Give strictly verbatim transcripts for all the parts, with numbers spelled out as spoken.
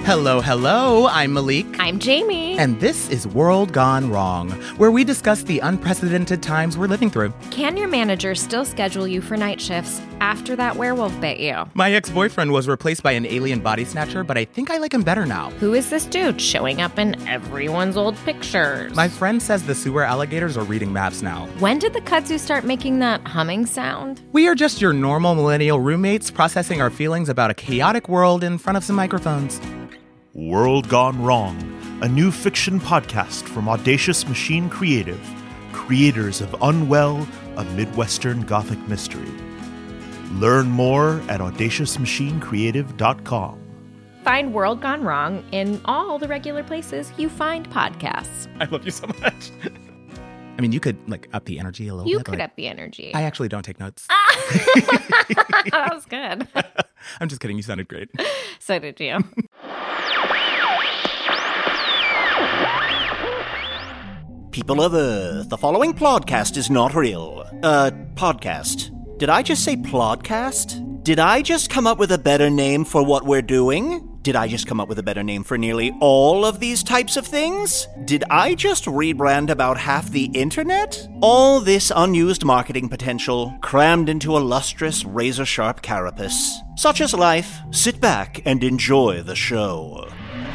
Hello, hello, I'm Malik. I'm Jamie. And this is World Gone Wrong, where we discuss the unprecedented times we're living through. Can your manager still schedule you for night shifts after that werewolf bit you? My ex-boyfriend was replaced by an alien body snatcher, but I think I like him better now. Who is this dude showing up in everyone's old pictures? My friend says the sewer alligators are reading maps now. When did the kudzu start making that humming sound? We are just your normal millennial roommates processing our feelings about a chaotic world in front of some microphones. World Gone Wrong, a new fiction podcast from Audacious Machine Creative, creators of Unwell, a Midwestern Gothic mystery. Learn more at audacious machine creative dot com. Find World Gone Wrong in all the regular places you find podcasts. I love you so much. I mean, you could, like, up the energy a little You bit. could like, up the energy. I actually don't take notes. That was good. I'm just kidding. You sounded great. So did you. People of Earth, the following podcast is not real. Uh, podcast. Did I just say plodcast? Did I just come up with a better name for what we're doing? Did I just come up with a better name for nearly all of these types of things? Did I just rebrand about half the internet? All this unused marketing potential crammed into a lustrous, razor-sharp carapace. Such is life. Sit back and enjoy the show.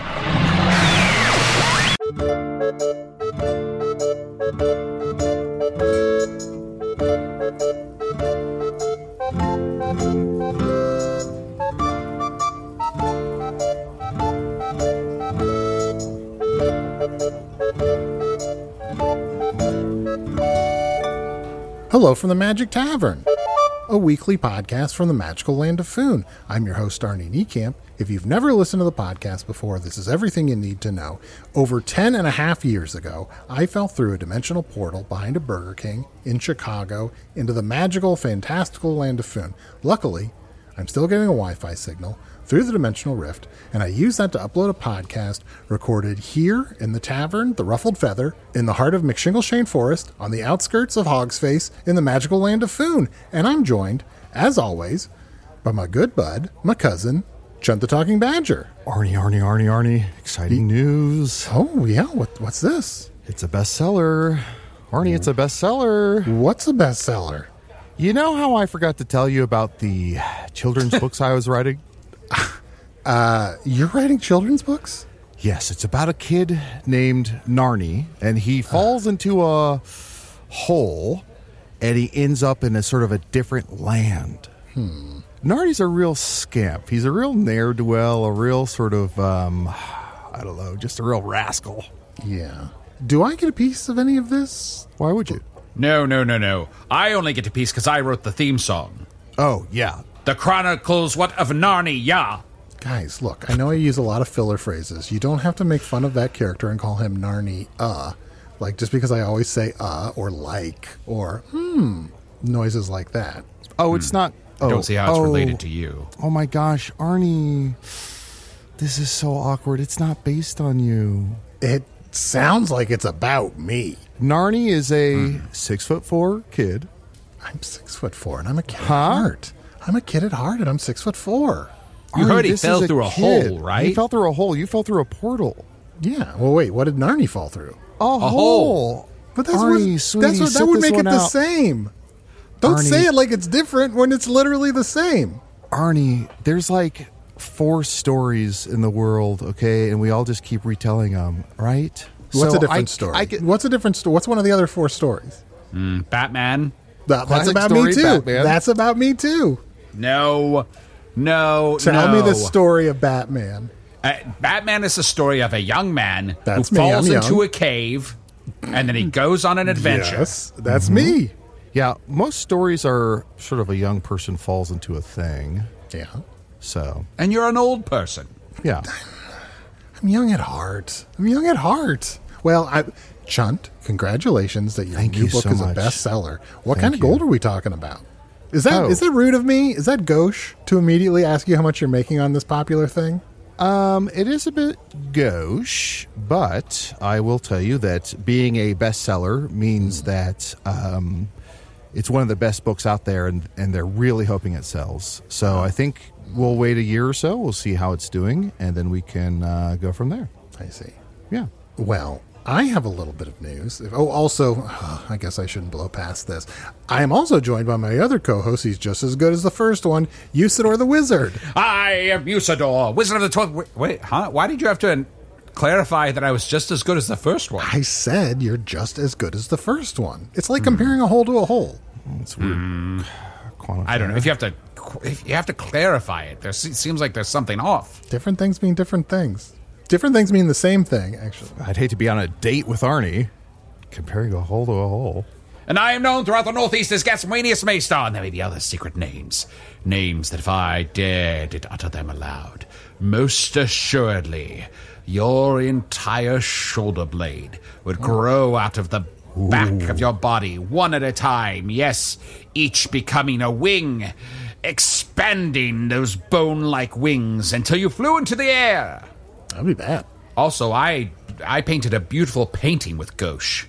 Hello from the Magic Tavern, a weekly podcast from the magical land of Foon. I'm your host, Arnie Niekamp. If you've never listened to the podcast before, this is everything you need to know. Over ten and a half years ago, I fell through a dimensional portal behind a Burger King in Chicago into the magical, fantastical land of Foon. Luckily, I'm still getting a Wi-Fi signal through the dimensional rift, and I use that to upload a podcast recorded here in the tavern, the Ruffled Feather, in the heart of McShingleshane Forest, on the outskirts of Hogsface, in the magical land of Foon. And I'm joined, as always, by my good bud, my cousin, Chunt the Talking Badger. Arnie, Arnie, Arnie, Arnie. Exciting news. Oh, yeah. What, what's this? It's a bestseller. Arnie, it's a bestseller. What's a bestseller? You know how I forgot to tell you about the children's books I was writing? Uh, you're writing children's books? Yes, it's about a kid named Narnie, and he falls into a hole, and he ends up in a sort of a different land. Hmm. Narnie's a real scamp. He's a real ne'er-do-well, a real sort of, um, I don't know, just a real rascal. Yeah. Do I get a piece of any of this? Why would you? No, no, no, no. I only get a piece because I wrote the theme song. Oh, yeah. The Chronicles, what of Narnia, yeah. Guys, look, I know I use a lot of filler phrases. You don't have to make fun of that character and call him Narnie, uh. Like, just because I always say, uh, or like, or, hmm, noises like that. Oh, it's hmm. not... Oh, I don't see how it's oh, related to you. Oh, my gosh, Arnie. This is so awkward. It's not based on you. It sounds like it's about me. Narnie is a mm. six foot four kid. I'm six foot four, and I'm a kid huh? at heart. I'm a kid at heart, and I'm six foot four. You Arnie, heard he fell through a, a hole, right? He fell through a hole. You fell through a portal. Yeah. Well, wait. What did Narnie fall through? A, a hole. hole. But that's Arnie, what, sweetie, that's what that would make it out. the same. Don't Arnie, say it like it's different when it's literally the same. Arnie, there's like four stories in the world, okay, and we all just keep retelling them, right? What's so a different I, story? I get, What's a different story? What's one of the other four stories? Mm, Batman. That, that's Classic about story, me too. Batman. That's about me too. No, no, Tell no. me the story of Batman. Uh, Batman is the story of a young man that's who me. falls I'm into young. a cave, and then he goes on an adventure. Yes, that's mm-hmm. me. Yeah, most stories are sort of a young person falls into a thing. Yeah. So. And you're an old person. Yeah. I'm young at heart. I'm young at heart. Well, I, Chunt, congratulations that your Thank new you book so is much. a bestseller. What Thank kind of you. gold are we talking about? Is that Oh. is that rude of me? Is that gauche to immediately ask you how much you're making on this popular thing? Um, it is a bit gauche, but I will tell you that being a bestseller means that um, it's one of the best books out there, and, and they're really hoping it sells. So I think we'll wait a year or so. We'll see how it's doing, and then we can uh, go from there. I see. Yeah. Well, I have a little bit of news. Oh, also, uh, I guess I shouldn't blow past this. I am also joined by my other co-host. He's just as good as the first one, Usador the Wizard. I am Usador, Wizard of the Twelfth. Wait, wait, huh? Why did you have to clarify that I was just as good as the first one? I said you're just as good as the first one. It's like mm. comparing a hole to a hole. It's weird. Mm. I don't know. If you have to, if you have to clarify it, there seems like there's something off. Different things mean different things. Different things mean the same thing, actually. I'd hate to be on a date with Arnie, comparing a hole to a hole. And I am known throughout the Northeast as Gaswanius Maystar, and there may be other secret names. Names that if I dared to utter them aloud, most assuredly, your entire shoulder blade would grow out of the back Ooh. of your body, one at a time. Yes, each becoming a wing, expanding those bone-like wings until you flew into the air. That'd be bad. Also, I I painted a beautiful painting with gouache.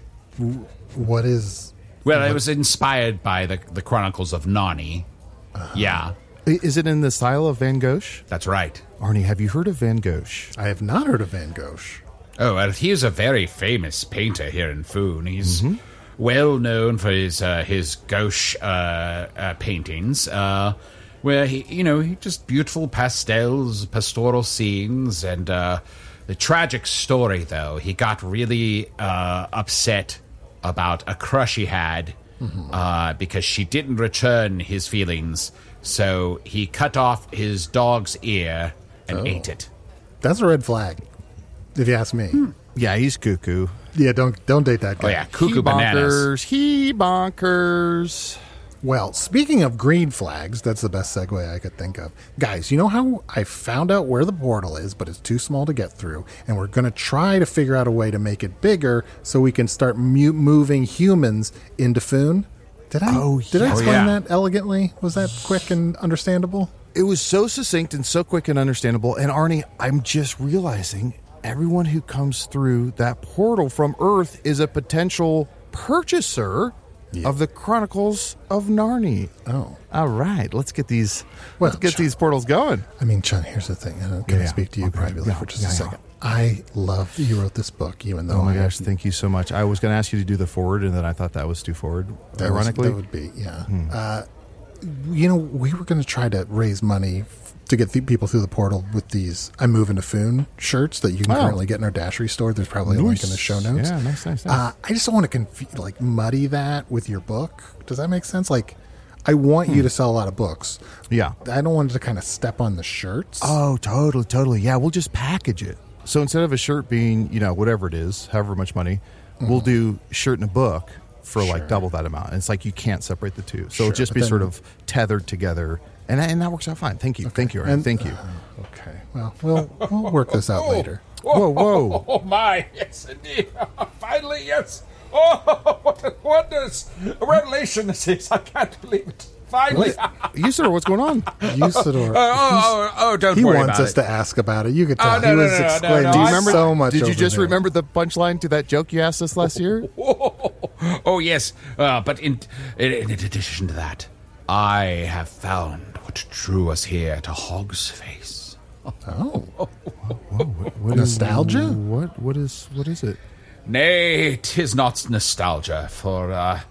What is... Well, what? It was inspired by the, the Chronicles of Narni. Uh-huh. Yeah. Is it in the style of Van Gogh? That's right. Arnie, have you heard of Van Gogh? I have not heard of Van Gogh. Oh, well, he is a very famous painter here in Foon. He's mm-hmm. well known for his uh, his gouache uh, uh, paintings, uh, where he, you know, he just beautiful pastels, pastoral scenes, and uh, the tragic story. Though he got really uh, upset about a crush he had mm-hmm. uh, because she didn't return his feelings, so he cut off his dog's ear and oh. ate it. That's a red flag, if you ask me. Hmm. Yeah, he's cuckoo. Yeah, don't don't date that guy. Oh yeah, cuckoo he bananas. Bonkers. He bonkers. Well, speaking of green flags, that's the best segue I could think of. Guys, you know how I found out where the portal is, but it's too small to get through, and we're going to try to figure out a way to make it bigger so we can start mu- moving humans into Foon? Did I, oh, did yeah. I explain oh, yeah. that elegantly? Was that quick and understandable? It was so succinct and so quick and understandable. And Arnie, I'm just realizing everyone who comes through that portal from Earth is a potential purchaser yeah. of the Chronicles of Narni. Oh. All right. Let's get these well, let's get Chun, these portals going. I mean, Chun, here's the thing. Can yeah, I yeah. speak to you okay. privately yeah, for just yeah, a yeah. second? I love that you wrote this book, even though Oh my I gosh, thank you so much. I was going to ask you to do the forward, and then I thought that was too forward, that ironically. Was, that would be, yeah. Hmm. Uh, you know, we were going to try to raise money f- to get th- people through the portal with these I Move Into Foon shirts that you can oh. currently get in our Dashery store. There's probably nice. a link in the show notes. Yeah, nice, nice, nice. Uh, I just don't want to conf- like muddy that with your book. Does that make sense? Like, I want hmm. you to sell a lot of books. Yeah. I don't want it to kind of step on the shirts. Oh, totally, totally. Yeah, we'll just package it. So instead of a shirt being, you know, whatever it is, however much money, mm-hmm. we'll do shirt and a book for sure. like double that amount. And it's like you can't separate the two. So sure, it'll just be then, sort of tethered together. And, and that works out fine. Thank you. Okay. Thank you, Aaron. And, Thank you. Uh, okay. Well, we'll we'll work this out later. Whoa, whoa. Oh, my. Yes, indeed. Finally, yes. Oh, what a wonders. A revelation this is. I can't believe it. Finally. Usador, what's going on? Usador. Oh, oh, oh, don't he worry wants about us it. to ask about it. You could tell. Oh, no, he no, was no, no, explaining no, no. Do you remember, so much. Did you over just there. remember the punchline to that joke you asked us last year? Oh, oh yes. Uh, but in, in, in addition to that, I have found what drew us here to Hog's Face. Oh. Whoa, what, what Nostalgia? Is, what, what, is, what is it? Nay, 'tis not nostalgia, for uh,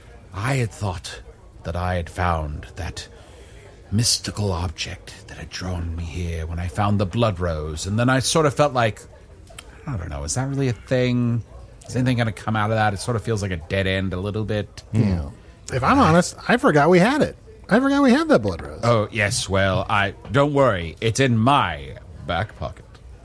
I had thought that I had found that mystical object that had drawn me here when I found the blood rose, and then I sort of felt like, I don't know, is that really a thing? Is anything going to come out of that? It sort of feels like a dead end a little bit. Yeah. If I'm honest, I forgot we had it. I forgot we had that blood rose. Oh, yes, well, I don't worry. It's in my back pocket.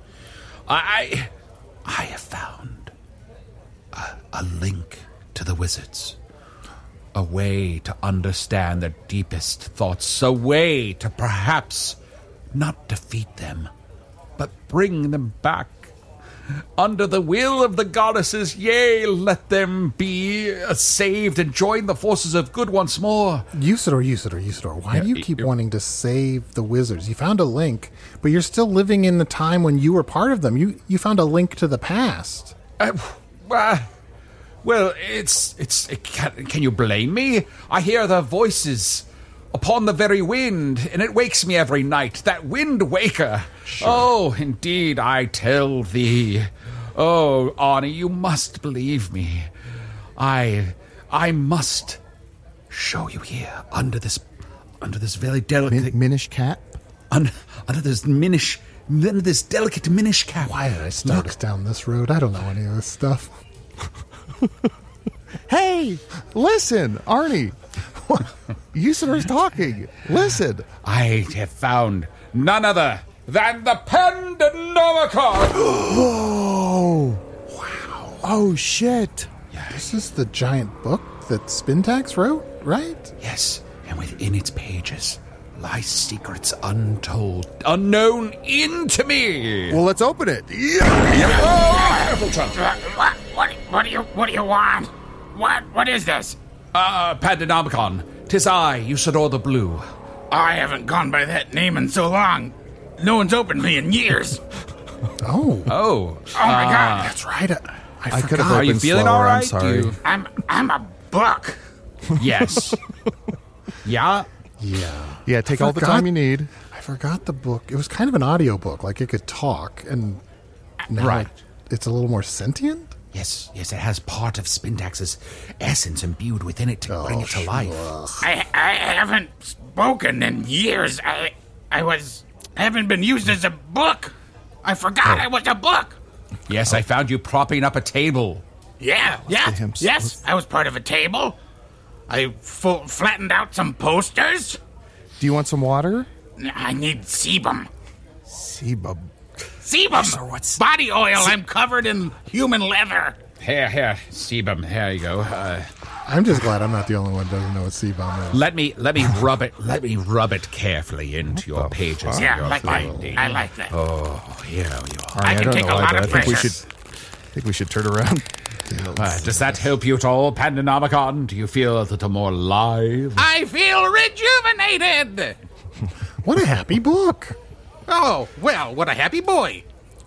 I I have found a, a link to the wizards. A way to understand their deepest thoughts. A way to perhaps not defeat them, but bring them back. Under the will of the goddesses, yea, let them be saved and join the forces of good once more. Usador, Usador, Usador, why Yeah, do you keep you're- wanting to save the wizards? You found a link, but you're still living in the time when you were part of them. You you found a link to the past. Uh, uh, Well, it's it's. It can, can you blame me? I hear their voices upon the very wind, and it wakes me every night. That wind waker. Sure. Oh, indeed, I tell thee. Oh, Arnie, you must believe me. I, I must show you here under this, under this very delicate Min- Minish cap. Under, under this minish, under this delicate minish cap. Why did I start Look. us down this road? I don't know any of this stuff. Hey, listen, Arnie. You started talking. Listen. I have found none other than the Pandanomicon. Whoa. Wow. Oh, shit. This is the giant book that Spintax wrote, right? Yes, and within its pages lie secrets untold, unknown into me. Well, let's open it. Oh, careful, Trump. What, what, what do you, what do you want? What, what is this? Uh, Pandanomicon, 'tis I, Usador the Blue. I haven't gone by that name in so long. No one's opened me in years. Oh. Oh. Oh my God. That's right. I, I, I could have forgot. Are you opened feeling slower, all right? I'm sorry. Do you- I'm, I'm a book. Yes. Yeah? Yeah. Yeah, take all the forgot- time you need. I forgot the book. It was kind of an audio book, like it could talk, and now Right. it- it's a little more sentient? Yes, yes, it has part of Spintax's essence imbued within it to bring it to life. I, I haven't spoken in years. I, I was, I haven't been used as a book. I forgot I was a book. Yes, I found you propping up a table. Yeah, yeah, him? yes. I was part of a table. I fo- flattened out some posters. Do you want some water? I need sebum. Sebum. Sebum! Sir, what's- Body oil. I'm covered in human leather. Here, here, sebum. Here you go. Uh, I'm just glad I'm not the only one who doesn't know what C-bomb is. let me, let me rub it. Let me rub it carefully into your pages. Yeah, of your like that. finding. I like that. Oh, here you are. Arnie, I I, can don't take know a why, lot but of I think we pressure. should. I think we should turn around. Uh, does that help you at all, Pandanomicon? Do you feel a little more alive? I feel rejuvenated. What a happy book. Oh, well, what a happy boy.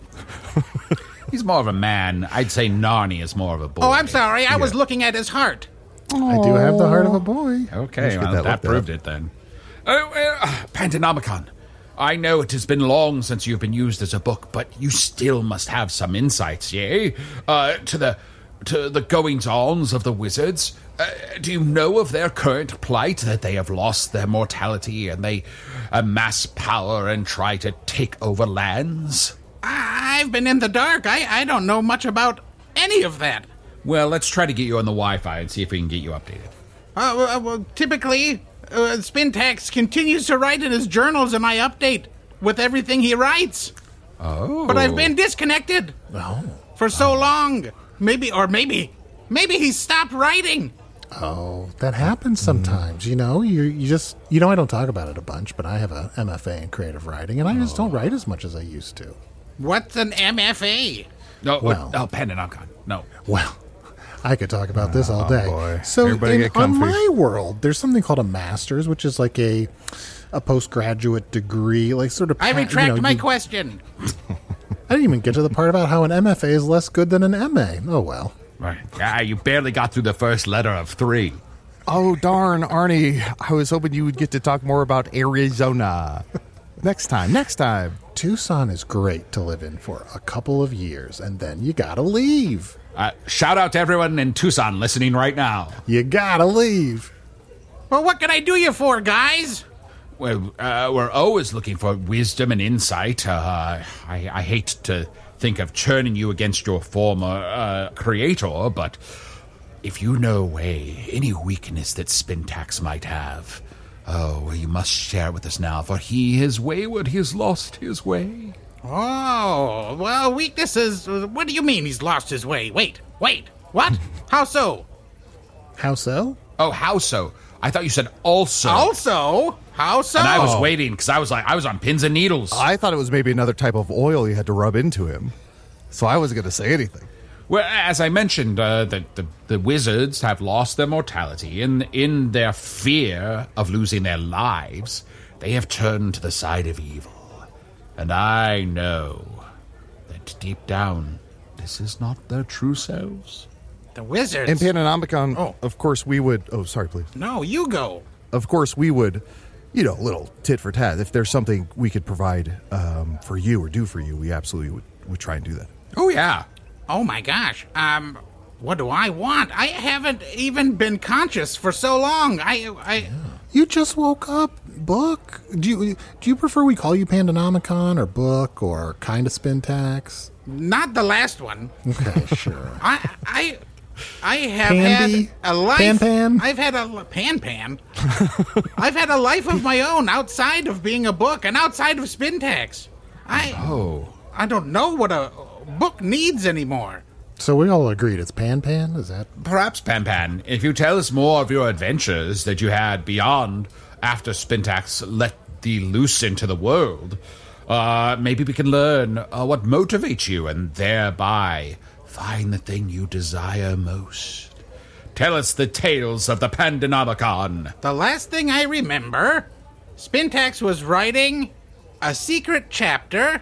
He's more of a man. I'd say Narnie is more of a boy. Oh, I'm sorry. I was looking at his heart. I do have the heart of a boy. Okay, Let's get well, that that, looked at. proved it then. Oh, uh, Pandanomicon, I know it has been long since you've been used as a book, but you still must have some insights, yea? Uh, to the to the goings-ons of the wizards. Uh, do you know of their current plight, that they have lost their mortality and they amass power and try to take over lands? I've been in the dark. I, I don't know much about any of that. Well, let's try to get you on the Wi-Fi and see if we can get you updated. Uh, well, well, typically, uh, Spintax continues to write in his journals, and I update with everything he writes. Oh. But I've been disconnected Oh. for so long. Maybe, or maybe, maybe he stopped writing. Oh, that happens sometimes. You know, you you just you know I don't talk about it a bunch, but I have a M F A in creative writing, and I just don't write as much as I used to. What's an M F A? No, Well. oh, Pandanomicon, no. Well, I could talk about this all day. boy. So, Everybody in, get on comfy. my world, there's something called a master's, which is like a a postgraduate degree, like sort of. I pa- retract you know, my you- question. I didn't even get to the part about how an M F A is less good than an M A. Oh well. Right. Ah, you barely got through the first letter of three. Oh, darn, Arnie. I was hoping you would get to talk more about Arizona. Next time, next time. Tucson is great to live in for a couple of years, and then you gotta leave. Uh, shout out to everyone in Tucson listening right now. You gotta leave. Well, what can I do you for, guys? Well, uh, we're always looking for wisdom and insight. Uh, I, I hate to think of churning you against your former uh, creator, but if you know a way, any weakness that Spintax might have, oh, well, you must share it with us now, for he is wayward, he has lost his way. Oh, well, weaknesses. What do you mean he's lost his way? Wait, wait, what? How so? How so? Oh, how so? I thought you said also. Also, how so? And I was waiting, because I was like, I was on pins and needles. I thought it was maybe another type of oil you had to rub into him. So I wasn't going to say anything. Well, as I mentioned, uh, the, the the wizards have lost their mortality, and in their fear of losing their lives, they have turned to the side of evil. And I know that deep down, this is not their true selves. the wizards. And Pandanomicon, Oh. of course, we would... Oh, sorry, please. No, you go. Of course, we would, you know, a little tit for tat. If there's something we could provide um, for you or do for you, we absolutely would, would try and do that. Oh, yeah. Oh, my gosh. Um, what do I want? I haven't even been conscious for so long. I... I You just woke up, Book. Do you do you prefer we call you Pandanomicon or Book or kind of Spintax? Not the last one. Okay, sure. I... I... I have Pandy? had a life. Pan Pan? I've had a pan pan. I've had a life of my own outside of being a book and outside of Spintax. I Oh. I don't know what a book needs anymore. So we all agreed it's Pan Pan? Is that... Perhaps, Pan Pan, if you tell us more of your adventures that you had beyond after Spintax let thee loose into the world, uh, maybe we can learn uh, what motivates you and thereby find the thing you desire most. Tell us the tales of the Pandanomicon. The last thing I remember, Spintax was writing a secret chapter.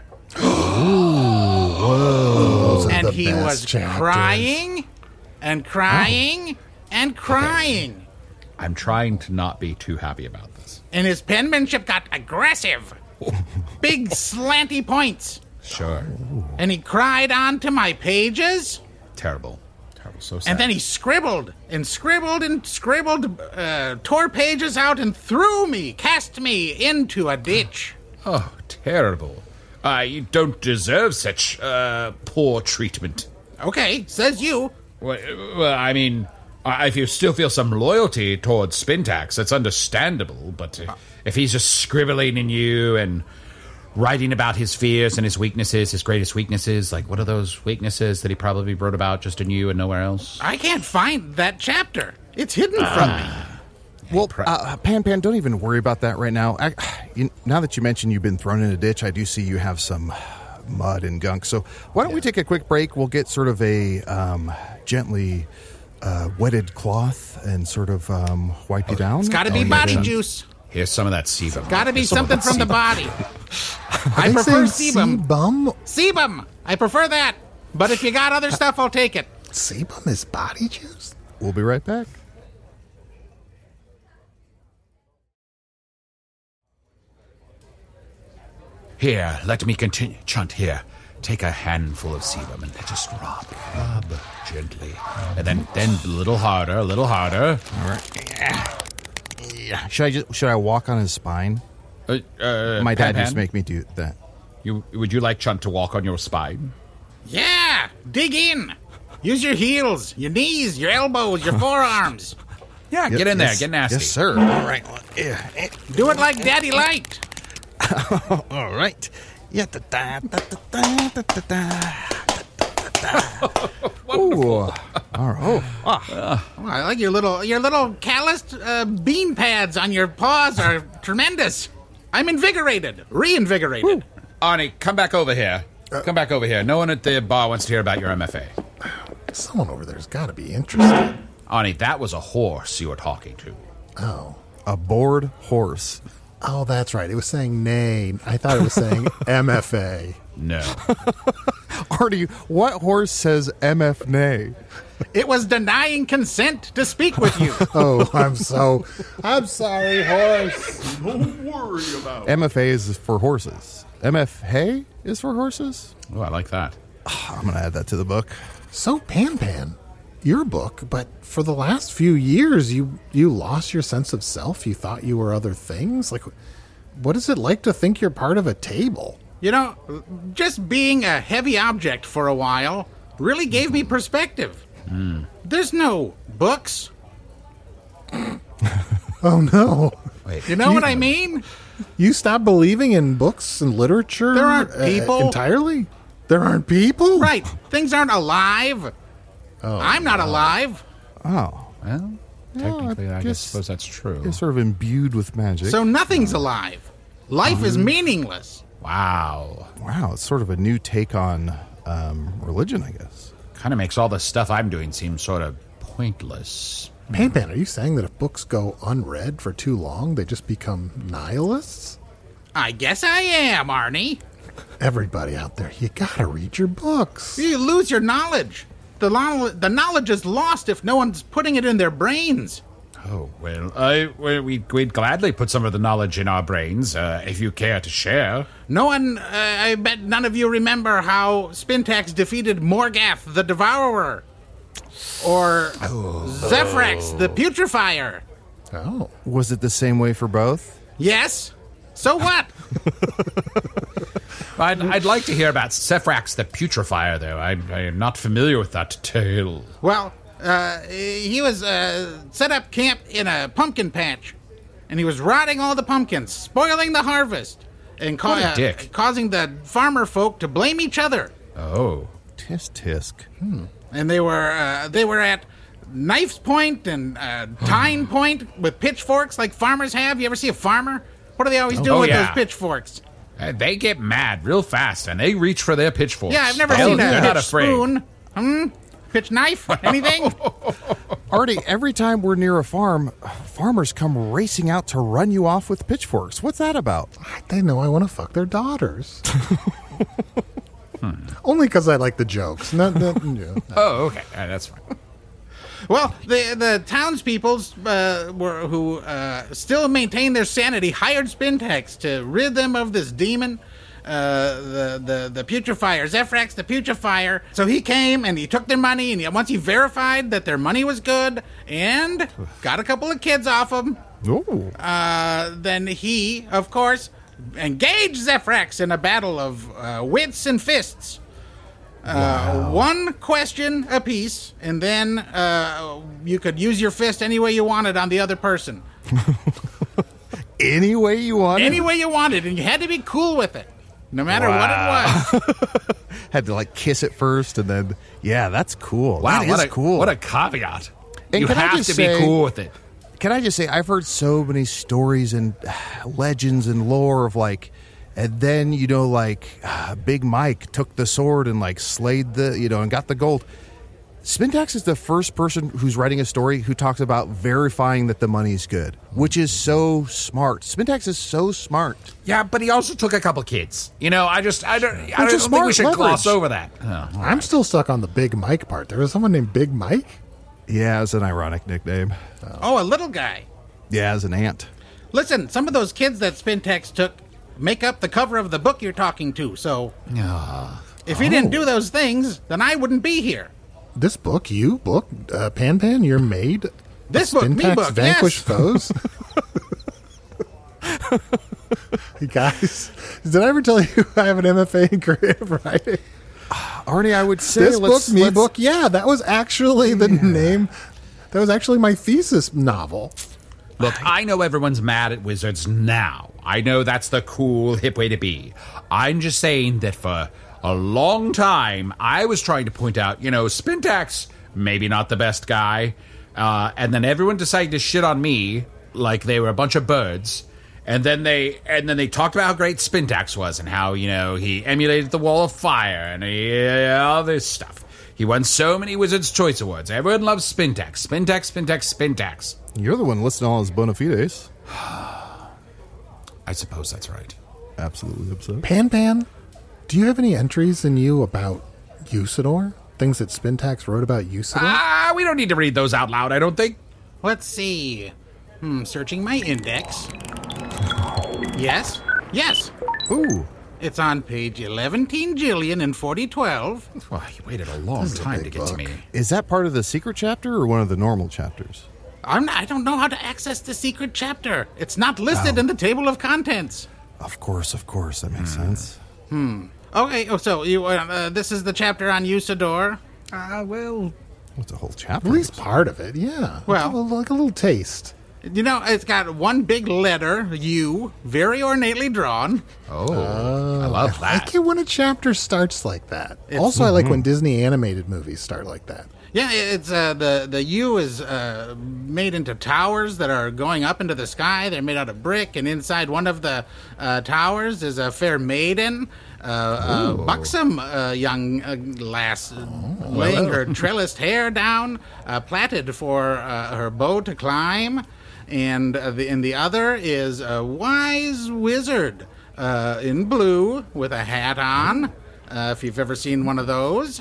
Those are And the he best was chapters. crying and crying and crying. I'm trying to not be too happy about this. And his penmanship got aggressive. Big slanty points. Sure. And he cried onto my pages. Terrible. Terrible. So sad. And then he scribbled and scribbled and scribbled, uh, tore pages out and threw me, cast me into a ditch. Oh, terrible. Uh, you don't deserve such uh, poor treatment. Okay, says you. Well, well, I mean, I- if you still feel some loyalty towards Spintax, that's understandable. But uh, if he's just scribbling in you and writing about his fears and his weaknesses, his greatest weaknesses, like what are those weaknesses that he probably wrote about just in you and nowhere else? I can't find that chapter. It's hidden from me. Well, uh, Pan Pan, don't even worry about that right now. I, you, now that you mentioned you've been thrown in a ditch, I do see you have some mud and gunk. So why don't we take a quick break? We'll get sort of a um, gently uh, wetted cloth and sort of um, wipe you down. It's got to be Oh, yeah, body yeah. juice. Here's some of that sebum. Got to be Here's some of something that from the sebum. body. I They prefer say sebum. Sebum? Sebum. I prefer that. But if you got other stuff, I'll take it. Sebum is body juice? We'll be right back. Here, let me continue. Chunt, here. Take a handful of sebum and just rub, rub gently. And then, then a little harder, a little harder. All right. Yeah. Should I just should I walk on his spine? Uh, uh, My dad Pan used to Pan, make me do that. You, would you like Chunt to walk on your spine? Yeah. Dig in. Use your heels, your knees, your elbows, your forearms. Yeah, get in there. Yes- Get nasty. Yes, sir. All right. Well, yeah. eh, Do it like Daddy liked. All right. Yeah. Da, da, da, da, da, da, da, da. Ooh. All right. Oh. Ah. Oh, I like your little your little calloused uh, bean pads on your paws are tremendous. I'm invigorated, reinvigorated. Arnie, come back over here. Come back over here. No one at the bar wants to hear about your M F A. Someone over there's got to be interested. Arnie, that was a horse you were talking to. Oh. A bored horse. Oh, that's right. It was saying nay. I thought it was saying M F A. No. Artie, what horse says M F nay? It was denying consent to speak with you. Oh, I'm so... I'm sorry, horse. M F A is for horses. M F hay is for horses? Oh, I like that. I'm going to add that to the book. So, Pan Pan, your book, but for the last few years, you you lost your sense of self? You thought you were other things? Like, what is it like to think you're part of a table? You know, just being a heavy object for a while really gave me perspective. There's no books. Oh, no. Wait. You know what I mean? You stopped believing in books and literature? There aren't uh, people. entirely? There aren't people? Right. Things aren't alive. Oh, I'm not alive. Oh. Well, technically, I, I guess, guess- suppose that's true. It's sort of imbued with magic. So nothing's alive. Life is meaningless. Wow. wow, it's sort of a new take on um, religion, I guess. Kind of makes all the stuff I'm doing seem sort of pointless. Pan Pan, are you saying that if books go unread for too long, they just become nihilists? I guess I am, Arnie. Everybody out there, you gotta read your books. You lose your knowledge. the, lo- the knowledge is lost if no one's putting it in their brains. Oh, well, I, well we'd, we'd gladly put some of the knowledge in our brains, uh, if you care to share. No one, uh, I bet none of you remember how Spintax defeated Morgath the Devourer. Or oh. Zefrax the Putrefier. Oh. Was it the same way for both? Yes. So what? I'd, I'd like to hear about Zefrax the Putrefier, though. I, I am not familiar with that tale. Well, uh, he was uh, set up camp in a pumpkin patch, and he was rotting all the pumpkins, spoiling the harvest, and ca- What a dick. Uh, causing the farmer folk to blame each other. Oh. Tisk tisk. Hmm. And they were uh, they were at knife's point and uh, tine point with pitchforks like farmers have. You ever see a farmer? What do they always do Oh, with yeah. those pitchforks? Uh, they get mad real fast, and they reach for their pitchforks. Yeah, I've never They'll- seen a they're not pitch afraid. spoon. Hmm? Pitch knife? Anything? Artie, every time we're near a farm, farmers come racing out to run you off with pitchforks. What's that about? They know I want to fuck their daughters. hmm. Only because I like the jokes. Not, not, yeah, no. Oh, okay. Uh, that's fine. Well, the the townspeoples uh, were who uh, still maintain their sanity hired Spintax to rid them of this demon, uh, the the the putrefier, Zefrax the Putrefier. So he came and he took their money, and he, once he verified that their money was good and got a couple of kids off them, Ooh. uh, then he, of course, engaged Zefrax in a battle of uh, wits and fists. Uh, one question apiece, and then uh, you could use your fist any way you wanted on the other person. Any way you want. Any way you wanted, and you had to be cool with it, no matter Wow. what it was. Had to like kiss it first, and then yeah, that's cool. Wow, that what is a, cool. What a caveat. And you can I have just to say- be cool with it. Can I just say, I've heard so many stories and uh, legends and lore of like, and then, you know, like uh, Big Mike took the sword and like slayed the, you know, and got the gold. Spintax is the first person who's writing a story who talks about verifying that the money's good, which is so smart. Spintax is so smart. Yeah, but he also took a couple kids. You know, I just, I don't, I Which don't is think smart we should leverage. gloss over that. Oh. I'm still stuck on the Big Mike part. There was someone named Big Mike? Yeah, it's an ironic nickname. Oh, a little guy. Yeah, as an ant. Listen, some of those kids that Spintax took make up the cover of the book you're talking to, so if he didn't do those things, then I wouldn't be here. This book, you book, uh, Pan Pan, you're made. This book, me Spintax book, vanquish yes. foes. Hey guys, did I ever tell you I have an M F A in creative writing? Arnie, I would say This let's, book, me let's- book, yeah, that was actually the name. That was actually my thesis novel. Look, I know everyone's mad at wizards now. I know that's the cool, hip way to be. I'm just saying that for a long time, I was trying to point out, you know, Spintax, maybe not the best guy. Uh, and then everyone decided to shit on me like they were a bunch of birds. And then they and then they talked about how great Spintax was and how, you know, he emulated the Wall of Fire and he, uh, all this stuff. He won so many Wizard's Choice Awards. Everyone loves Spintax. Spintax, Spintax, Spintax. You're the one listing all his bona fides. I suppose that's right. Absolutely absurd. Pan Pan, do you have any entries in you about Usador? Things that Spintax wrote about Usador? Ah, we don't need to read those out loud, I don't think. Let's see. Hmm, searching my index. Yes, yes. Ooh. It's on page eleven Jillian in forty twelve. Well, he waited a long This is a time to big get to book. me. Is that part of the secret chapter or one of the normal chapters? I'm not, I don't know how to access the secret chapter. It's not listed Oh. in the table of contents. Of course, of course. That makes sense. Okay, oh, so you, uh, uh, this is the chapter on Usador? Ah, uh, well... What's a whole chapter? At least part of it, yeah. Well- Like a little, like a little taste. You know, it's got one big letter, U, very ornately drawn. Oh, I love I that. like it when a chapter starts like that. It's- also, I like when Disney animated movies start like that. Yeah, it's uh, the the U is uh, made into towers that are going up into the sky. They're made out of brick, and inside one of the uh, towers is a fair maiden, uh, a buxom uh, young uh, lass, laying her trellised hair down, uh, plaited for uh, her bow to climb. And uh, the, in the other is a wise wizard uh, in blue with a hat on. Uh, if you've ever seen one of those.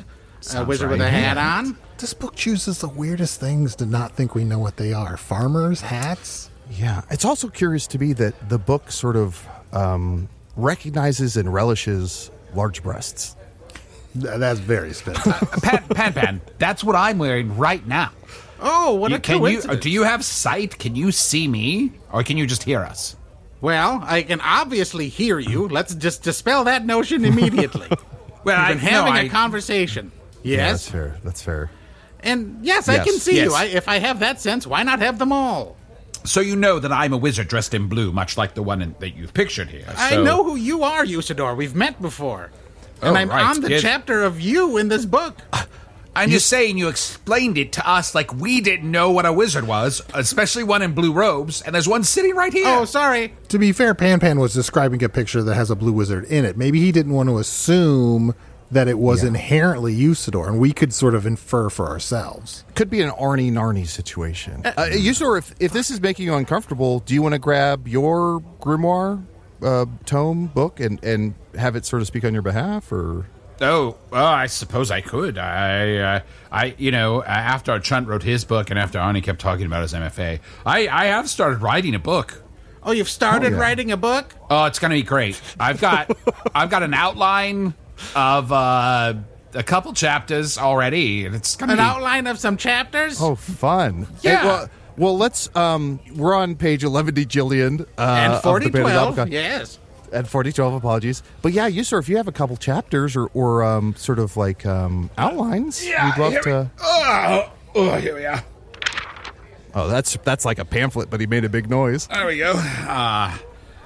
a wizard right. with a hat Yeah. on. This book chooses the weirdest things to not think we know what they are. Farmers, hats. Yeah. It's also curious to me that the book sort of um, recognizes and relishes large breasts. Th- That's very spin. Pan, Pan Pan, that's what I'm wearing right now. Oh, what You- a can you? coincidence. Do you have sight? Can you see me, or can you just hear us? Well, I can obviously hear you. Let's just dispel that notion immediately. Well, We've been I- no, having a I- conversation. Yeah, that's Yes? fair. That's fair. And yes, I Yes, can see yes. you. I, if I have that sense, why not have them all? So you know that I'm a wizard dressed in blue, much like the one in, that you've pictured here. I So- know who you are, Usador. We've met before. And Oh, I'm right. on the Yes. chapter of you in this book. I'm just saying you explained it to us like we didn't know what a wizard was, especially one in blue robes, and there's one sitting right here. Oh, sorry. To be fair, Pan Pan was describing a picture that has a blue wizard in it. Maybe he didn't want to assume that it was inherently Usador, and we could sort of infer for ourselves. Could be an Arnie Narnie situation. Uh, Usador, if, if this is making you uncomfortable, do you want to grab your grimoire uh, tome book and, and have it sort of speak on your behalf, or... Oh, well, I suppose I could. I, uh, I, you know, after Chunt wrote his book and after Arnie kept talking about his M F A, I, I have started writing a book. Oh, you've started Oh, yeah. writing a book? Oh, it's going to be great. I've got, I've got an outline of uh, a couple chapters already, and it's going to An be. outline of some chapters? Oh, fun. Yeah. Hey, well, well, let's... Um, we're on page eleven D Jillian. Uh, and of the forty Bandit twelve, Alpha- yes. And forty twelve, apologies. But yeah, Usador, if you have a couple chapters or, or um, sort of like um, outlines, Yeah, we'd love here we- to... Oh, oh, here we are. Oh, that's that's like a pamphlet, but he made a big noise. There we go. Uh,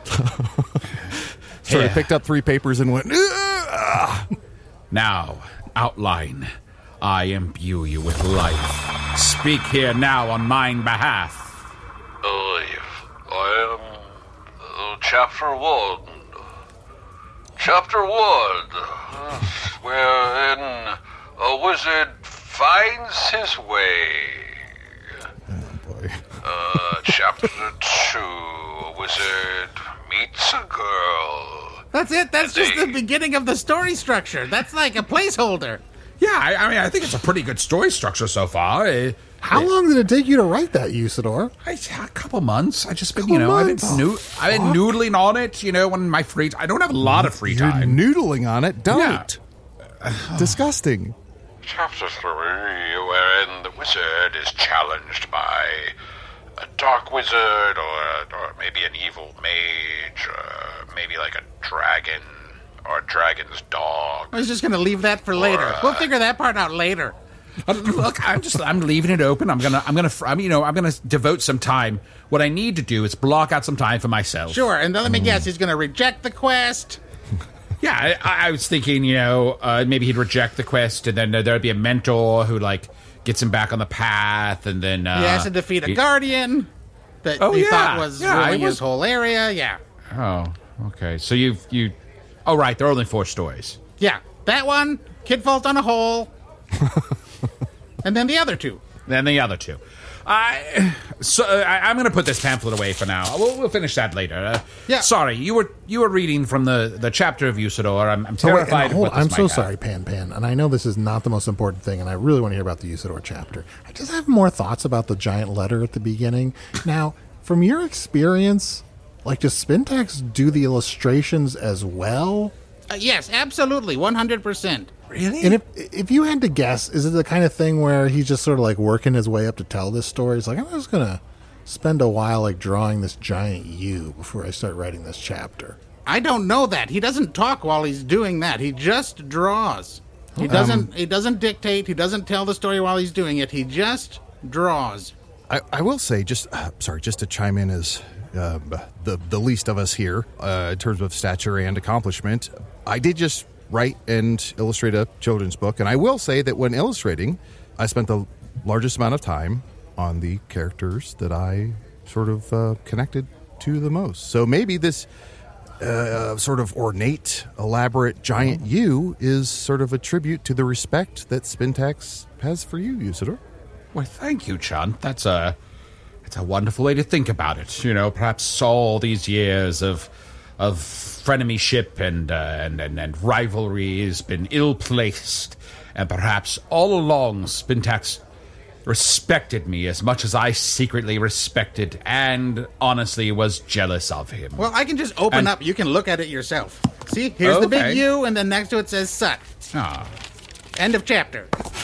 Sort of Yeah. picked up three papers and went... "Ah." Now, outline. I imbue you with life. Speak here now on mine behalf. I, I am uh, chapter one. Chapter one, uh, wherein a wizard finds his way. Boy. Uh, chapter two, a wizard meets a girl. That's it. That's just the They- beginning of the story structure. That's like a placeholder. Yeah, I, I mean, I think it's a pretty good story structure so far. Uh, How long did it take you to write that, Usador? I, a couple months. I just been, Couple you know, months? I've been, noo- I've been noodling on it. You know, when my free, I don't have a lot of free You're time. noodling on it. Don't. Disgusting. Chapter three, wherein the wizard is challenged by a dark wizard, or, or maybe an evil mage, or maybe like a dragon, or a dragon's dog. I was just going to leave that for later. We'll figure that part out later. Uh, Look, I'm just, I'm leaving it open. I'm gonna, I'm gonna, I'm, you know, I'm gonna devote some time. What I need to do is block out some time for myself. Sure, and then let me guess, he's going to reject the quest. Yeah, I, I was thinking, you know, uh, maybe he'd reject the quest, and then uh, there'd be a mentor who like gets him back on the path, and then uh, He has to defeat a he- guardian that Oh, he yeah. thought was Yeah, ruling I was- his whole area. Yeah. Oh, okay. So you've you. Oh, right. There are only four stories. Yeah. That one, kid falls on a hole. And then the other two. Then the other two. I so uh, I, I'm going to put this pamphlet away for now. We'll, we'll finish that later. Uh, Yeah. Sorry, you were you were reading from the, the chapter of Usador. I'm, I'm Oh, wait, terrified. and of hold what on. this I'm so might have. sorry, Pan Pan, and I know this is not the most important thing, and I really want to hear about the Usador chapter. I just have more thoughts about the giant letter at the beginning. Now, from your experience, like, does Spintax do the illustrations as well? Uh, yes, absolutely. one hundred percent. Really? And if if you had to guess, is it the kind of thing where he's just sort of like working his way up to tell this story? He's like, I'm just gonna spend a while like drawing this giant U before I start writing this chapter. I don't know that. He doesn't talk while he's doing that. He just draws. He doesn't he doesn't dictate. He doesn't tell the story while he's doing it. He just draws. I, I will say, just uh, sorry, just to chime in as uh, the the least of us here uh, in terms of stature and accomplishment, I did just write and illustrate a children's book, and I will say that when illustrating, I spent the largest amount of time on the characters that I sort of uh, connected to the most. So maybe this uh, sort of ornate, elaborate giant U is sort of a tribute to the respect that Spintax has for you, Usador. Well, thank you, Chunt. That's a, that's a wonderful way to think about it. You know, perhaps all these years of of frenemyship and, uh, and, and, and rivalry has been ill-placed, and perhaps all along Spintax respected me as much as I secretly respected and honestly was jealous of him. Well, I can just open And- up. You can look at it yourself. See, here's the Okay. big U, and then next to it says Sut. Ah. End of chapter.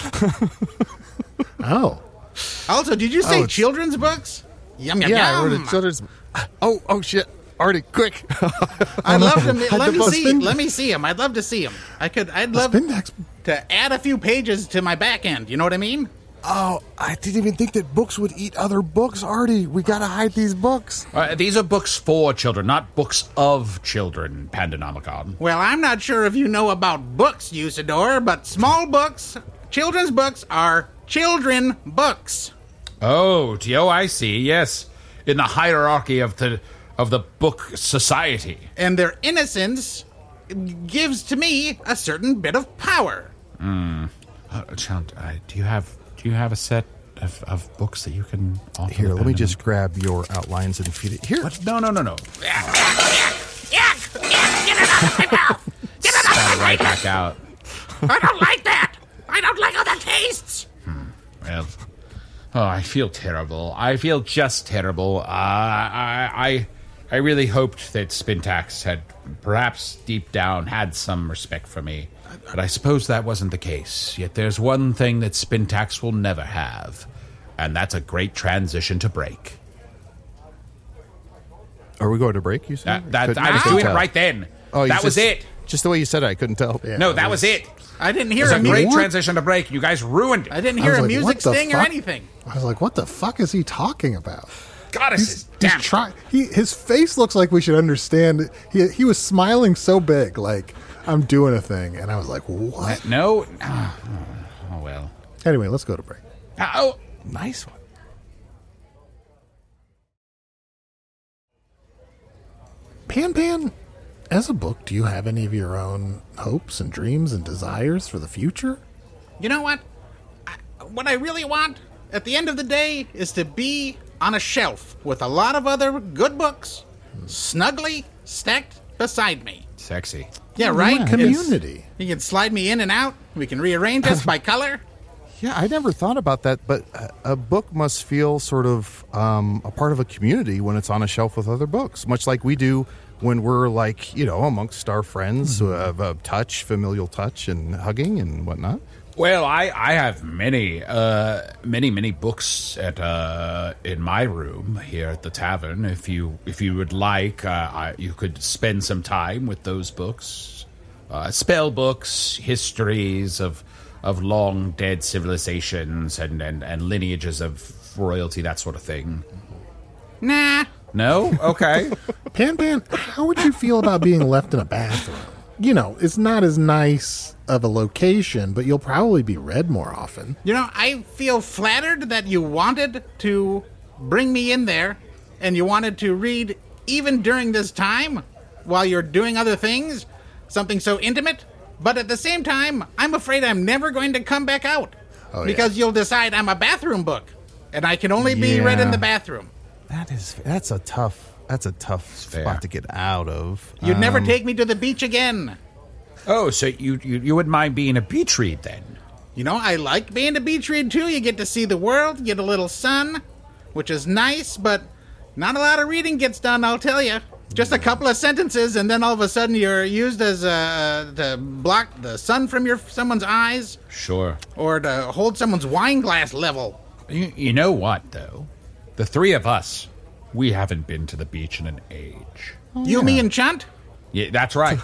Oh. Also, did you say it's- children's books? Yum, yum, Yeah, I yum. wrote a children's. Oh, oh shit! Artie, quick! I'd love to. Had Let to me bust see. in. Let me see him. I'd love to see him. I could. I'd love Spintax. to add a few pages to my back end. You know what I mean? Oh, I didn't even think that books would eat other books, Artie. We gotta hide these books. Uh, these are books for children, not books of children, Pandanomicon. Well, I'm not sure if you know about books, Usador, but small books, children's books, are children books. Oh, Tio, I see, yes. In the hierarchy of the of the book society. And their innocence gives to me a certain bit of power. Uh, Chant, uh, do you have do you have a set of, of books that you can offer? Here, the let me Pandanom- just grab your outlines and feed it. Here. What? No, no, no, no. Yuck! Yuck! Get it out of my mouth! Get it out Spat of it my right mouth! back out. I don't like that! I don't like how that tastes! Well, oh, I feel terrible. I feel just terrible. Uh, I, I, I really hoped that Spintax had, perhaps deep down, had some respect for me. But I suppose that wasn't the case. Yet there's one thing that Spintax will never have, and that's a great transition to break. Are we going to break? You said? That, that, Couldn't- I was couldn't doing it tell. right then. Oh, you that was just- it. Just the way you said it, I couldn't tell. Yeah. No, it that was it. I didn't It hear was a a music. great What? transition to break. You guys ruined it. I didn't I hear was a like, music what the sting or fuck? anything. I was like, what the fuck is he talking about? Goddesses, He's, damn. he's try- he, his face looks like we should understand. He, he was smiling so big, like, I'm doing a thing. And I was like, what? No. Oh, oh, well. Anyway, let's go to break. Oh, Nice one. Pan Pan, as a book, do you have any of your own hopes and dreams and desires for the future? You know what? I, what I really want at the end of the day is to be on a shelf with a lot of other good books, snugly stacked beside me. sexy. Yeah, right? Yeah, community. You can slide me in and out. We can rearrange us by color. Yeah, I never thought about that, but a, a book must feel sort of um, a part of a community when it's on a shelf with other books, much like we do when we're like, you know, amongst our friends who have a touch, familial touch, and hugging and whatnot. Well, I, I have many, uh, many, many books at uh, in my room here at the tavern. If you if you would like, uh, I, you could spend some time with those books, uh, spell books, histories of of long dead civilizations and, and, and lineages of royalty, that sort of thing. Nah. No, okay. Pan Pan, how would you feel about being left in a bathroom? You know, it's not as nice of a location, but you'll probably be read more often. You know, I feel flattered that you wanted to bring me in there and you wanted to read even during this time while you're doing other things, something so intimate. But at the same time, I'm afraid I'm never going to come back out Oh, yeah. because you'll decide I'm a bathroom book and I can only be read in Yeah. the bathroom. That is that's a tough that's a tough fair. spot to get out of. You'd never Um, take me to the beach again. Oh, so you, you, you wouldn't mind being a beach read then? You know, I like being a beach read too. You get to see the world, get a little sun, which is nice, but not a lot of reading gets done, I'll tell you. Just a couple of sentences, and then all of a sudden you're used as uh, to block the sun from your someone's eyes, Sure. or to hold someone's wine glass level. You, you know what, though? The three of us, we haven't been to the beach in an age. You, me, and Chunt? Yeah, that's right.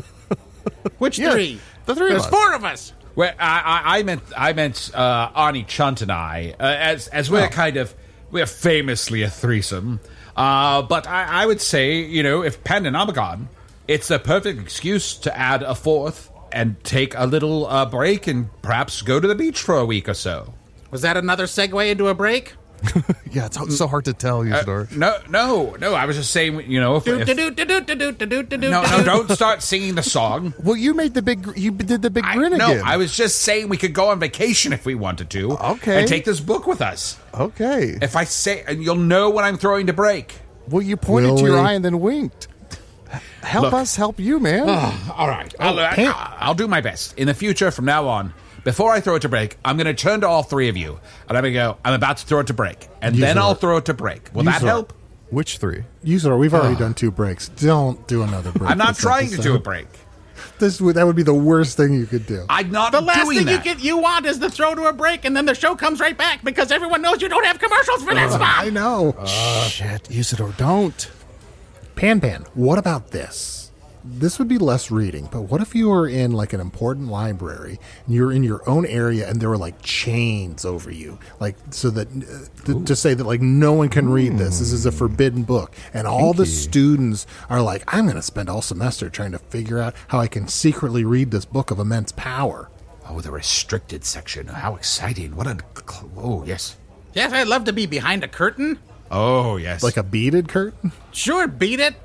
Which Yeah, three? the three of There's us. four of us. Well, I, I, I meant I meant uh, Arnie Chunt and I, uh, as as we're kind of we're famously a threesome. Uh, but I, I would say, you know, if Pandanomicon, it's a perfect excuse to add a fourth and take a little uh, break and perhaps go to the beach for a week or so. Was that another segue into a break? Yeah, it's so- so hard to tell, Usador. No, no, no. I was just saying, you know, if, Do if do do do do do do do do. no, no, don't start singing the song. Well, you made the big you did the big I, grin no, again. I was just saying we could go on vacation if we wanted to. Okay. And take this book with us. Okay. If I say, and you'll know when I'm throwing to break. Well, you pointed Will to your we? eye and then winked. Help Look. us help you, man. Oh, all right. I'll, Pan- I'll, I'll do my best. In the future, from now on, before I throw it to break, I'm going to turn to all three of you, and I'm going to go, I'm about to throw it to break. And then Usador. I'll throw it to break. Will that Usador. help? Which three? Usador, we've already done two breaks. Don't do another break. I'm not this trying to episode. do a break. This would that would be the worst thing you could do. I'm not The last doing thing you that. get you want is to throw to a break, and then the show comes right back because everyone knows you don't have commercials for that spot. I know. Shit, Usador, don't. Pan Pan, what about this? This would be less reading, but what if you were in like an important library and you're in your own area and there were like chains over you, like so that uh, to, to say that like no one can read this. This is a forbidden book, and all the students are like, I'm going to spend all semester trying to figure out how I can secretly read this book of immense power. Oh, the restricted section. How exciting. What a... Oh, yes. Yes, I'd love to be behind a curtain. Oh, yes. Like a beaded curtain. Sure, beat it.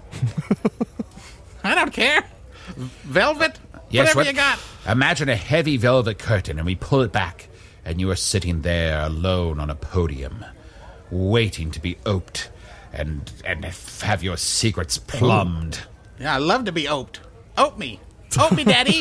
I don't care. Velvet, Yes, whatever what- you got. Imagine a heavy velvet curtain, and we pull it back, and you are sitting there alone on a podium, waiting to be oped and and have your secrets plumbed. Yeah, I love to be oped. Ope me. Ope me, Daddy.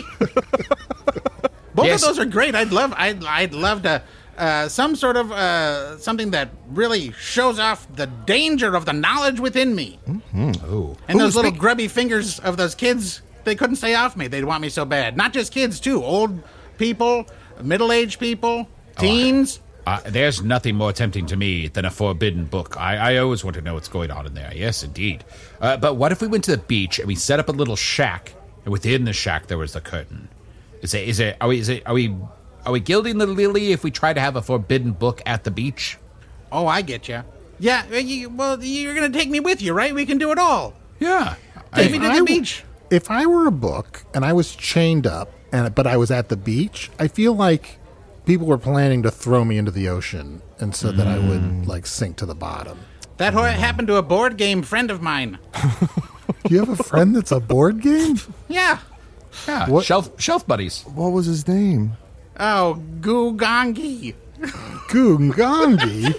Both Yes. of those are great. I'd love I'd I'd love to uh, some sort of uh, something that really shows off the danger of the knowledge within me. Oh. And Ooh, those little speak- grubby fingers of those kids, they couldn't stay off me. They'd want me so bad. Not just kids, too. Old people, middle-aged people, teens. Uh, there's nothing more tempting to me than a forbidden book. I, I always want to know what's going on in there. Yes, indeed. Uh, but what if we went to the beach and we set up a little shack, and within the shack there was the curtain? Is it? Is it? Are we? Is it? Are we? Are we gilding the lily if we try to have a forbidden book at the beach? Oh, I get you. Yeah, uh, you, well, you're going to take me with you, right? We can do it all. Yeah. Take me to I the w- beach. If I were a book and I was chained up, and but I was at the beach, I feel like people were planning to throw me into the ocean, and so that I would like sink to the bottom. That ho- happened to a board game friend of mine. Do you have a friend that's a board game? Yeah. Yeah. What- Shelf shelf buddies. What was his name? Oh, Gugangi. Gungangi?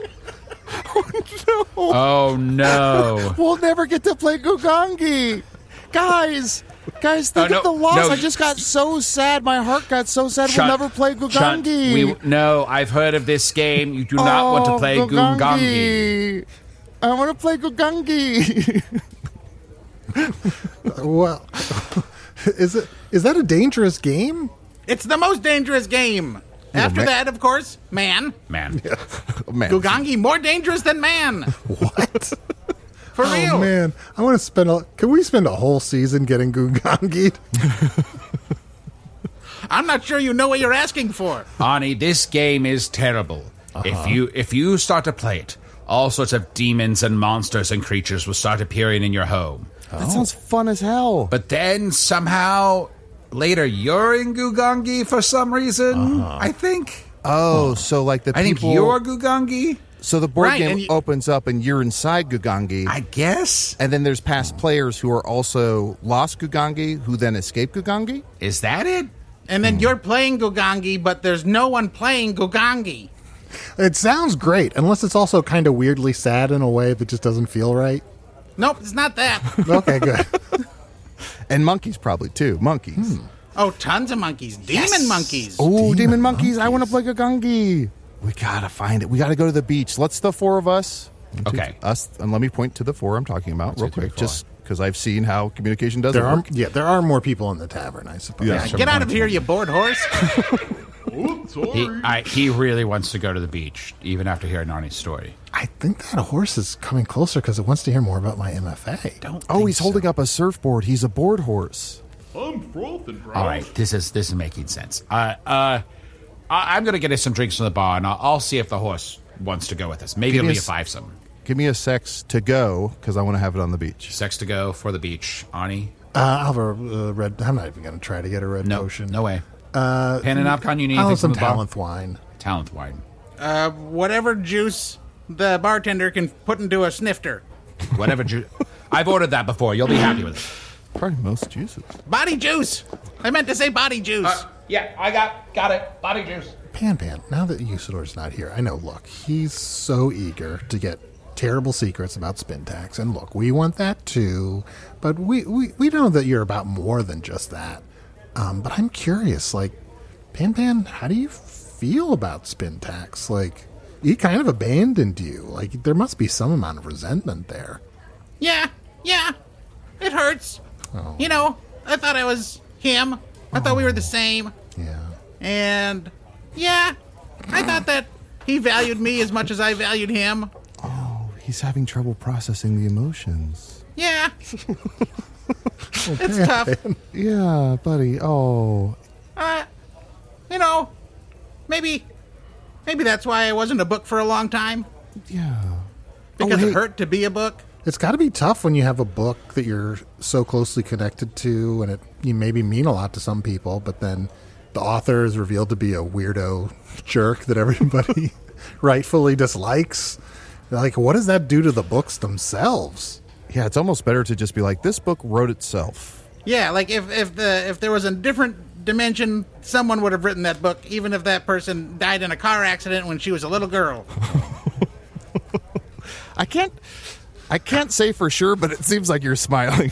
Oh no. We'll never get to play Gugangi. Guys, guys, think Oh, no, of the loss. no. I just got so sad. My heart got so sad. Shut- we'll never play Shut- Gugangi. We, no, I've heard of this game. You do not want to play Gungangi. Gugangi. I want to play Gugangi. Well, is it is that a dangerous game? It's the most dangerous game. After man. that, of course, man. Man. Man, Gugangi, more dangerous than man. What? For real. Oh man, I want to spend a. Can we spend a whole season getting Gungangi'd? I'm not sure you know what you're asking for. Ani, this game is terrible. If you if you start to play it, all sorts of demons and monsters and creatures will start appearing in your home. that sounds fun as hell. But then somehow later you're in Gugangi for some reason. I think. oh, so like the I think people. you're Gugangi. so the board Right, game and you- opens up and you're inside Gugangi. I guess. and then there's past players who are also lost Gugangi, who then escape Gugangi. Is that it? And then you're playing Gugangi, but there's no one playing Gugangi. It sounds great, unless it's also kind of weirdly sad in a way that just doesn't feel right. Nope, it's not that. Okay, good. And monkeys probably too. Monkeys. Oh, tons of monkeys. Demon monkeys. Oh, demon monkeys! I want to play Gugangi. We gotta find it. We gotta go to the beach. Let's the four of us. Okay. Us, and let me point to the four I'm talking about real to the quick, four. just because I've seen how communication doesn't There are work. yeah, there are more people in the tavern, I suppose. Yeah. Get out of here, you bored horse. He, I, he really wants to go to the beach, even after hearing Arnie's story. I think that horse is coming closer because it wants to hear more about my M F A. Don't. Oh, think he's so. holding up a surfboard. He's a board horse. All right, this is this is making sense. Uh, uh, I, I'm gonna get us some drinks from the bar, and I'll, I'll see if the horse wants to go with us. Maybe Give it'll me be a a s- fivesome. Give me a sex to go because I want to have it on the beach. Sex to go for the beach, Arnie. Uh, I'll have a uh, red. I'm not even going to try to get a red No, potion. no way. Uh, Pen and Opcon, you need I'll anything have some from the bar? Talent wine. Talent wine. Uh, whatever juice the bartender can put into a snifter. Whatever. Ju- I've ordered that before. You'll be happy with it. Probably most juices. Body juice. I meant to say body juice. Uh, yeah, I got got it. Body juice. Pan Pan, now that Usador's not here, I know, look, he's so eager to get terrible secrets about Spintax. And look, we want that too, but we, we, we know that you're about more than just that. Um, but I'm curious, like, Pan Pan, how do you feel about Spintax? Like, he kind of abandoned you. Like, there must be some amount of resentment there. Yeah, yeah. It hurts. Oh. You know, I thought I was him. I thought we were the same. Yeah. And, yeah, I thought that he valued me as much as I valued him. Oh, he's having trouble processing the emotions. Yeah. It's tough. Yeah, buddy. Oh. Uh, you know, maybe, maybe that's why I wasn't a book for a long time. Yeah. Because Oh, hey. it hurt to be a book. It's got to be tough when you have a book that you're so closely connected to, and it you maybe mean a lot to some people, but then the author is revealed to be a weirdo jerk that everybody rightfully dislikes. Like, what does that do to the books themselves? Yeah, it's almost better to just be like, this book wrote itself. Yeah, like if, if the if there was a different dimension, someone would have written that book, even if that person died in a car accident when she was a little girl. I can't... I can't say for sure, but it seems like you're smiling.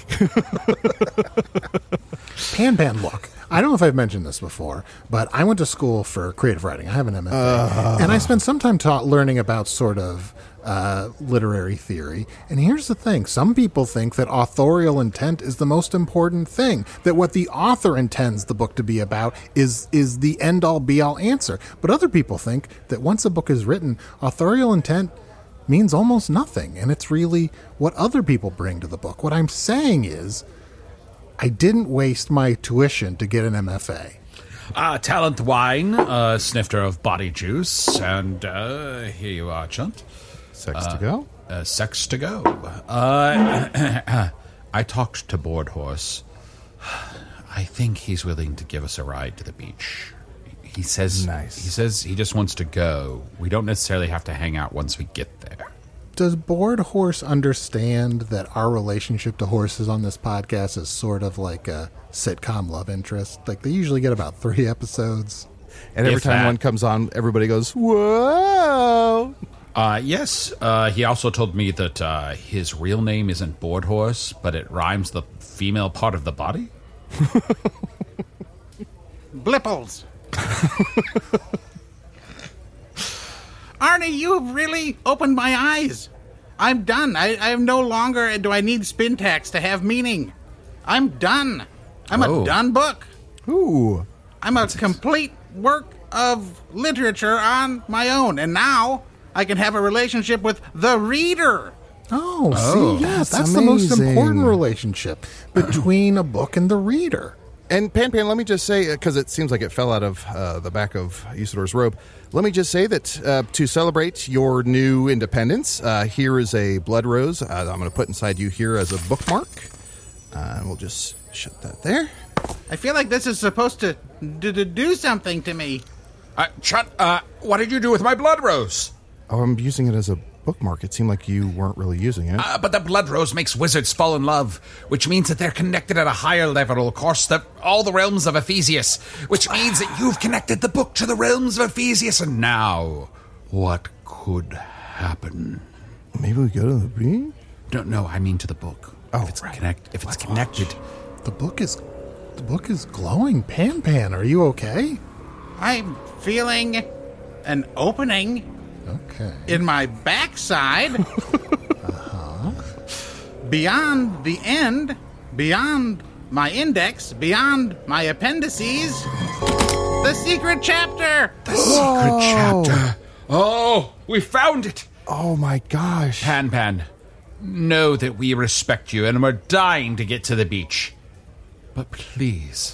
Pan Pan, look, I don't know if I've mentioned this before, but I went to school for creative writing. I have an M F A. Uh, and I spent some time taught learning about sort of uh, literary theory. And here's the thing. Some people think that authorial intent is the most important thing, that what the author intends the book to be about is, is the end-all, be-all answer. But other people think that once a book is written, authorial intent means almost nothing, and it's really what other people bring to the book. What I'm saying is, I didn't waste my tuition to get an M F A. Uh, talent wine, uh, snifter of body juice, and uh, here you are, Chunt. Sex uh, to go? Uh, sex to go. Uh, I talked to Board Horse. I think he's willing to give us a ride to the beach. He says nice. He says he just wants to go. We don't necessarily have to hang out once we get there. Does Board Horse understand that our relationship to horses on this podcast is sort of like a sitcom love interest? Like, they usually get about three episodes. And every If time that. one comes on, everybody goes, whoa! Uh, yes, uh, he also told me that uh, his real name isn't Board Horse, but it rhymes the female part of the body. Blipples. Arnie, you've really opened my eyes. I'm done. I, I am no longer do I need Spintax to have meaning. I'm done. I'm Oh. a done book. Ooh. I'm a complete work of literature on my own. And now I can have a relationship with the reader. Oh, Oh, see, yes, that's that's the most amazing. important relationship between a book and the reader. And Pan Pan, let me just say, because it seems like it fell out of uh, the back of Usador's robe, let me just say that uh, to celebrate your new independence, uh, here is a blood rose. Uh, I'm going to put inside you here as a bookmark. Uh, and we'll just shut that there. I feel like this is supposed to d- d- do something to me. Uh, Chunt, uh, what did you do with my blood rose? Oh, I'm using it as a bookmark. It seemed like you weren't really using it. Uh, but the blood rose makes wizards fall in love, which means that they're connected at a higher level across the, all the realms of Ephesius, which means that you've connected the book to the realms of Ephesius, and now, what could happen? Maybe we go to the beach? No, no, I mean to the book. Oh, if it's right. connect, if it's connected. The book is the book is glowing. Pan Pan, are you okay? I'm feeling an opening Okay. in my backside. uh-huh. Beyond the end, beyond my index, beyond my appendices, the secret chapter. The secret chapter. Oh, we found it. Oh my gosh. Pan Pan, know that we respect you and we're dying to get to the beach. But please,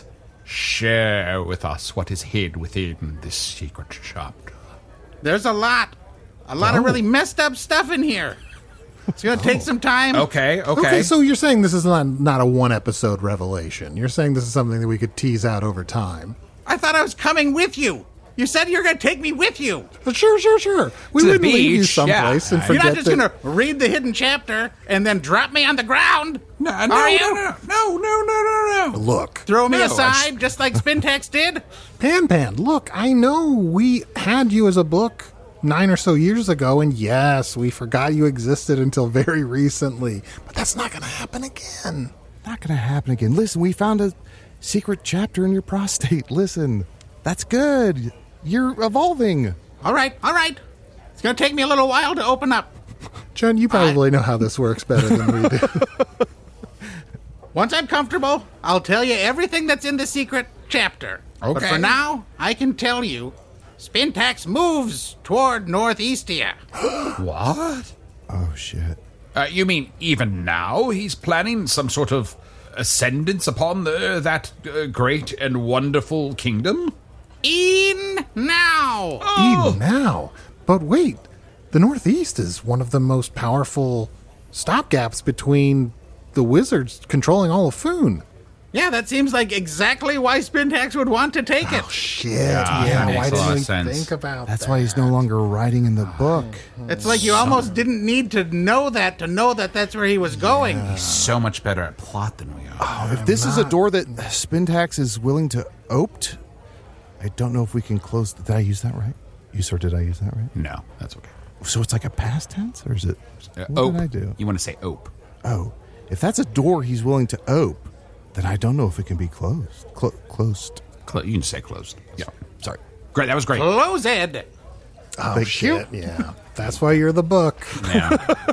share with us what is hid within this secret chapter. There's a lot, a lot Oh. of really messed up stuff in here. It's going to take some time. Okay, okay. Okay, so you're saying this is not not a one episode revelation. You're saying this is something that we could tease out over time. I thought I was coming with you. You said you were going to take me with you. But sure, sure, sure. We To the wouldn't leave you beach, someplace yeah. and You're forget not just that. going to read the hidden chapter and then drop me on the ground. No, Are no, you? no, no, no, no, no, no. Look, Throw me No, I aside, s- just like Spintax did? Pan Pan, look, I know we had you as a book nine or so years ago, and yes, we forgot you existed until very recently. But that's not going to happen again. Not going to happen again. Listen, we found a secret chapter in your prostate. Listen, that's good. You're evolving. All right, all right. It's going to take me a little while to open up. John, you probably I... know how this works better than we do. Once I'm comfortable, I'll tell you everything that's in the secret chapter. Okay. But for now, I can tell you, Spintax moves toward Northeastia. What? Oh, shit. Uh, you mean even now he's planning some sort of ascendance upon the, that uh, great and wonderful kingdom? E'en now! Oh. Even now? But wait, the Northeast is one of the most powerful stopgaps between the wizards controlling all of Foon. Yeah, that seems like exactly why Spintax would want to take it. Oh, shit. Yeah, Yeah, that why makes a lot didn't of we sense. think about That's that? why he's no longer writing in the book. It's like you almost didn't need to know that to know that that's where he was going. He's so much better at plot than we are. Oh, if this is a door that Spintax is willing to open, I don't know if we can close. Did I use that right? You sir, did I use that right? No, that's okay. So it's like a past tense, or is it? Uh, what ope. did I do? You want to say ope. Oh, if that's a door he's willing to open, then I don't know if it can be closed. Clo- closed. Clo- you can say closed. Yeah. Sorry. Great, that was great. Close Ed. Oh, Thank shit, yeah. That's why you're the book. Yeah.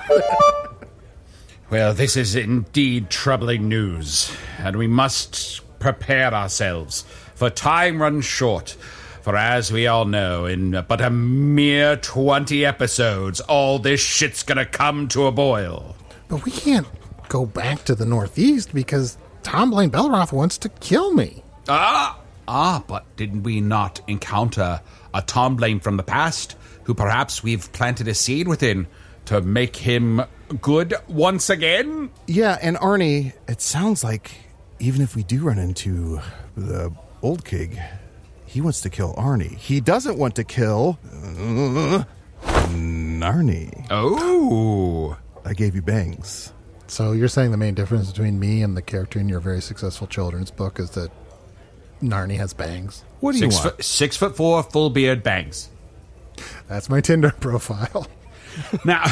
Well, this is indeed troubling news, and we must prepare ourselves, for time runs short. For as we all know, in but a mere twenty episodes, all this shit's gonna come to a boil. But we can't go back to the Northeast because Tom Blaine Belleroth wants to kill me. Ah! Ah, but did we not encounter a Tom Blaine from the past, who perhaps we've planted a seed within to make him good once again? Yeah, and Arnie, it sounds like even if we do run into the old King, he wants to kill Arnie. He doesn't want to kill uh, Narnie. Oh. I gave you bangs. So you're saying the main difference between me and the character in your very successful children's book is that Narnie has bangs? What do Six you want? foot, six foot four, full beard, bangs. That's my Tinder profile. Now,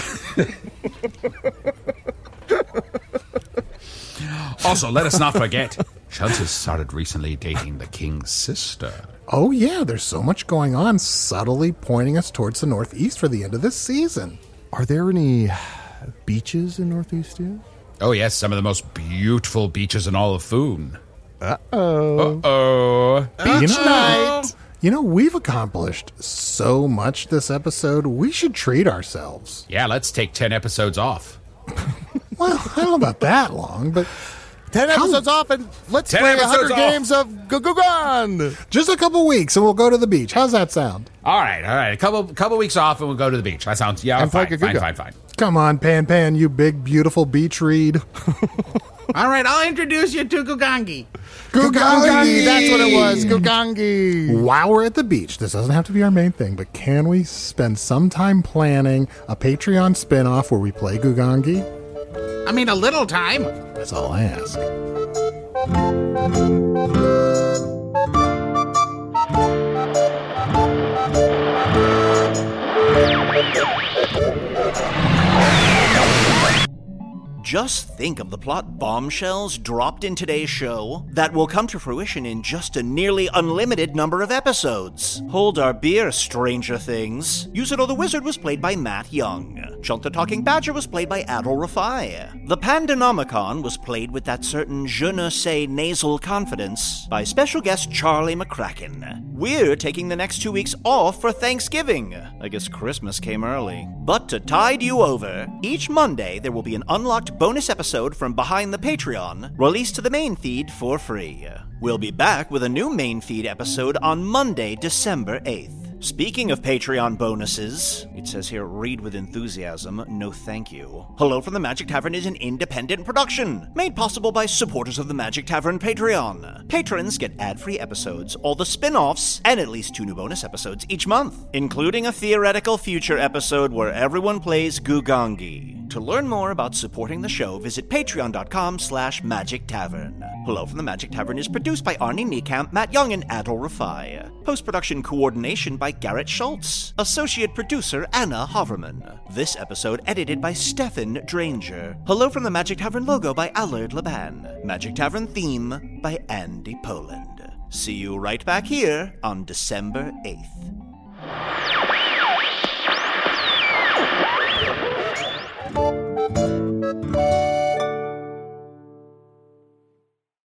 also, let us not forget, Schultz has started recently dating the king's sister. Oh, yeah, there's so much going on, subtly pointing us towards the Northeast for the end of this season. Are there any beaches in Northeastia? Oh, yes, some of the most beautiful beaches in all of Foon. Uh-oh. Uh-oh. You know, you know, we've accomplished so much this episode, we should treat ourselves. Yeah, let's take ten episodes off. Well, I don't know about that long, but Ten How- episodes off and let's Ten play episodes one hundred off. games of Gugugan. just a couple weeks and we'll go to the beach. How's that sound? All right, all right. A couple couple weeks off and we'll go to the beach. That sounds, yeah, And play fine, Gugugan. fine, fine, fine. Come on, Pan Pan, you big, beautiful beach read. All right, I'll introduce you to Gugangi. Gugangi, that's what it was. Gugangi. While we're at the beach, this doesn't have to be our main thing, but can we spend some time planning a Patreon spin-off where we play Gugangi? I mean, a little time. That's all I ask. Just think of the plot bombshells dropped in today's show that will come to fruition in just a nearly unlimited number of episodes. Hold our beer, Stranger Things. Usador the Wizard was played by Matt Young. Chunk the Talking Badger was played by Adol Rafai. The Pandanomicon was played with that certain je ne sais nasal confidence by special guest Charlie McCracken. We're taking the next two weeks off for Thanksgiving. I guess Christmas came early. But to tide you over, each Monday there will be an unlocked bonus episode from behind the Patreon, released to the main feed for free. We'll be back with a new main feed episode on Monday, December eighth. Speaking of Patreon bonuses, it says here, read with enthusiasm, no thank you. Hello from the Magic Tavern is an independent production, made possible by supporters of the Magic Tavern Patreon. Patrons get ad-free episodes, all the spin-offs, and at least two new bonus episodes each month, including a theoretical future episode where everyone plays Gugangi. To learn more about supporting the show, visit patreon.com slash magic tavern. Hello from the Magic Tavern is produced by Arnie Niekamp, Matt Young, and Adol Rafai. Post-production coordination by Garrett Schultz. Associate producer Anna Hoverman. This episode edited by Stefan Dranger. Hello from the Magic Tavern logo by Allard Laban. Magic Tavern theme by Andy Poland. See you right back here on December eighth.